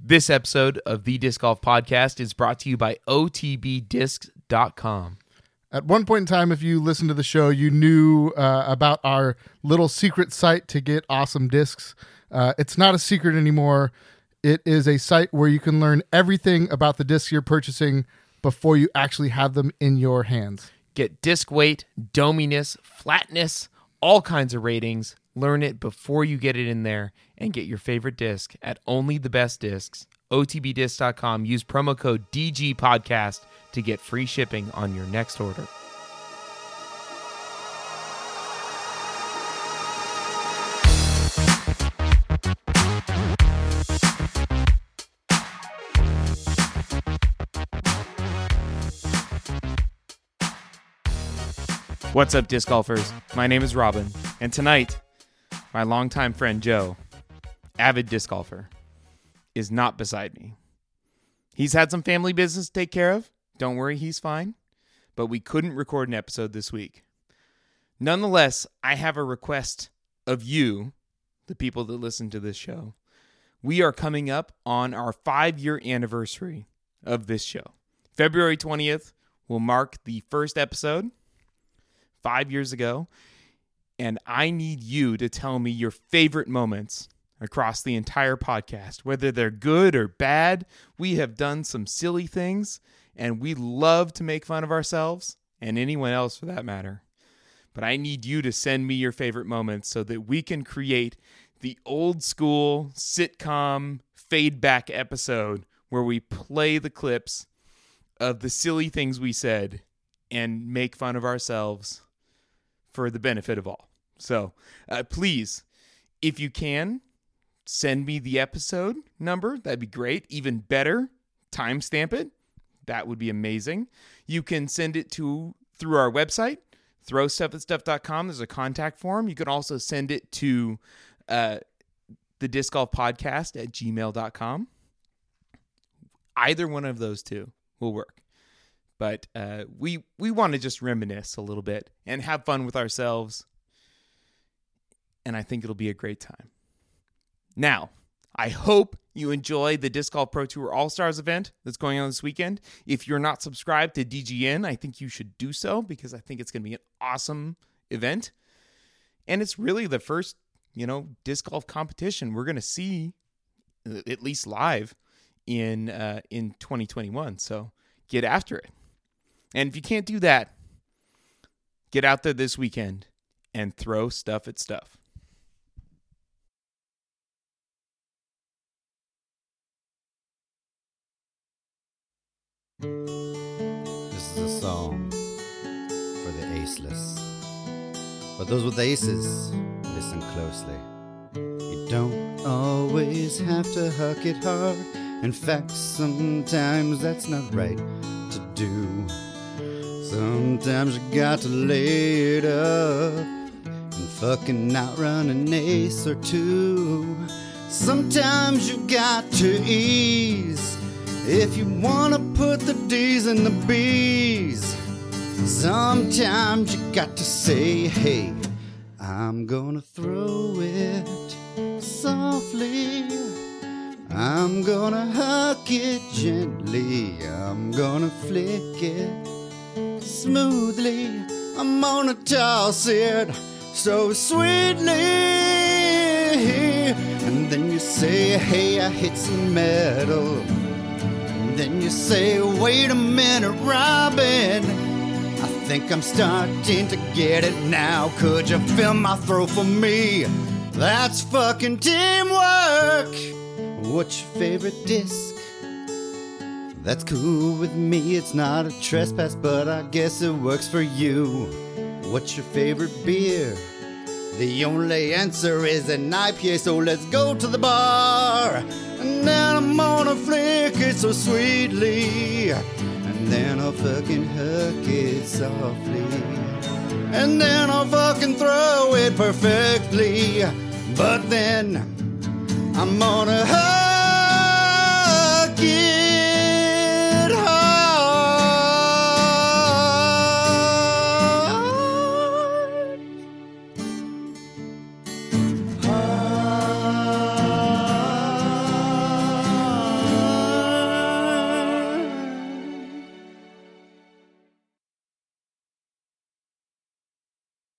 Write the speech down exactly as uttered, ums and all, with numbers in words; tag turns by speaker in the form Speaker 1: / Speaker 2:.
Speaker 1: This episode of the Disc Golf Podcast is brought to you by O T B discs dot com.
Speaker 2: At one point in time, if you listened to the show, you knew uh, about our little secret site to get awesome discs. Uh, it's not a secret anymore. It is a site where you can learn everything about the discs you're purchasing before you actually have them in your hands.
Speaker 1: Get disc weight, dominess, flatness, all kinds of ratings. Learn it before you get it in there and get your favorite disc at only the best discs. O T B discs dot com. Use promo code D G Podcast to get free shipping on your next order. What's up, disc golfers? My name is Robin, and tonight, my longtime friend Joe, avid disc golfer, is not beside me. He's had some family business to take care of. Don't worry, he's fine. But we couldn't record an episode this week. Nonetheless, I have a request of you, the people that listen to this show. We are coming up on our five-year anniversary of this show. February twentieth will mark the first episode five years ago. And I need you to tell me your favorite moments across the entire podcast, whether they're good or bad. We have done some silly things, and we love to make fun of ourselves, and anyone else for that matter. But I need you to send me your favorite moments so that we can create the old school sitcom fade back episode where we play the clips of the silly things we said and make fun of ourselves for the benefit of all. So uh, please, if you can, send me the episode number. That'd be great. Even better, timestamp it. That would be amazing. You can send it to through our website, throw stuff at stuff dot com. There's a contact form. You can also send it to uh, the Disc Golf Podcast at gmail dot com. Either one of those two will work. But uh, we we want to just reminisce a little bit and have fun with ourselves. And I think it'll be a great time. Now, I hope you enjoy the Disc Golf Pro Tour All-Stars event that's going on this weekend. If you're not subscribed to D G N, I think you should do so because I think it's going to be an awesome event. And it's really the first, you know, disc golf competition we're going to see, at least live, in uh, in twenty twenty-one. So get after it. And if you can't do that, get out there this weekend and throw stuff at stuff.
Speaker 3: This is a song for the aceless. But those with aces, listen closely. You don't always have to huck it hard. In fact, sometimes that's not right to do. Sometimes you got to lay it up and fucking outrun an ace or two. Sometimes you got to ease if you wanna put the D's in the B's. Sometimes you got to say, hey, I'm gonna throw it softly. I'm gonna huck it gently. I'm gonna flick it smoothly. I'm gonna toss it so sweetly. And then you say, hey, I hit some metal. And then you say, wait a minute, Robin, I think I'm starting to get it now. Could you fill my throat for me? That's fucking teamwork. What's your favorite disc? That's cool with me, it's not a trespass, but I guess it works for you. What's your favorite beer? The only answer is an I P A, so let's go to the bar. And then I'm gonna flick it so sweetly. And then I'll fucking hook it softly. And then I'll fucking throw it perfectly. But then I'm gonna hug